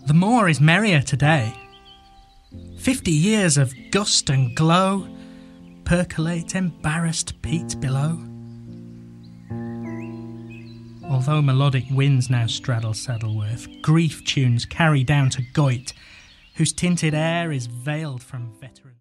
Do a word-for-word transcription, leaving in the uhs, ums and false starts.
The moor is merrier today. Fifty years of gust and glow percolate embarrassed peat below. Although melodic winds now straddle Saddleworth, grief tunes carry down to Goyt, whose tinted air is veiled from veteran.